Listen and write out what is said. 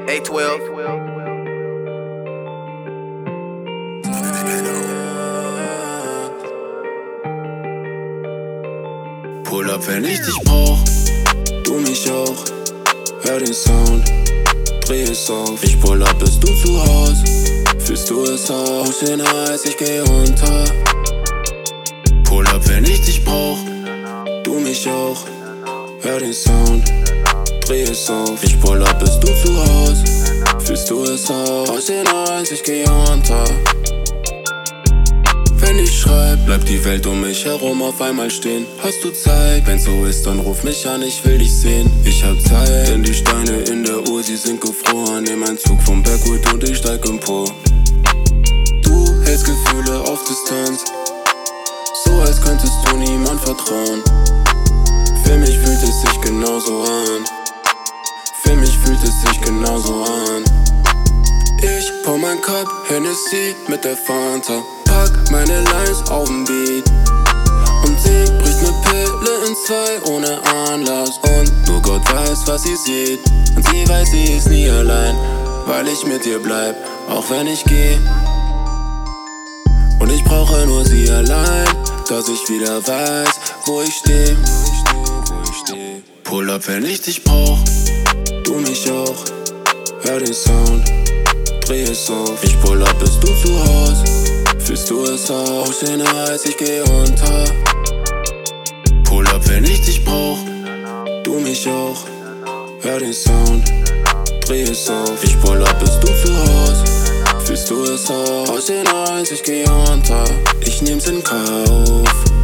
A12. Pull up, wenn ich dich brauch, du mich auch. Hör den Sound, dreh es auf. Ich pull up, bist du zu Haus? Fühlst du es auch? Bisschen heiß, ich geh unter. Pull up, wenn ich dich brauch, du mich auch. Hör den Sound, dreh es auf. Ich pull up, bist du zu Haus? Fühlst du es auch? Bisschen heiß, ich geh unter. Wenn ich schreib, bleibt die Welt um mich herum auf einmal stehen. Hast du Zeit? Wenn's so ist, dann ruf mich an, ich will dich sehen. Ich hab Zeit, denn die Steine in der Uhr, sie sind gefroren. Nehm einen Zug vom Berghood und ich steig empor. Du hältst Gefühle auf Distanz, so als könntest du niemand vertrauen. Für mich fühlt es sich genauso an. Für mich fühlt es sich genauso an. Ich pour mein Cup Hennessy mit der Fanta. Pack meine Lines auf'n Beat und sie bricht ne Pille in zwei ohne Anlass. Und nur Gott weiß, was sie sieht. Und sie weiß, sie ist nie allein, weil ich mit ihr bleib, auch wenn ich geh. Und ich brauche nur sie allein, dass ich wieder weiß, wo ich steh. Pull up, wenn ich dich brauch, du mich auch. Hör den Sound, dreh es auf. Ich pull up, bist du zu Haus? Fühlst du es auch? Bisschen heiß, ich geh unter. Pull up, wenn ich dich brauch, du mich auch. Hör den Sound, dreh es auf. Ich pull up, bist du zu Haus? Fühlst du es auch? Bisschen heiß, ich geh unter. Ich nehm's in Kauf.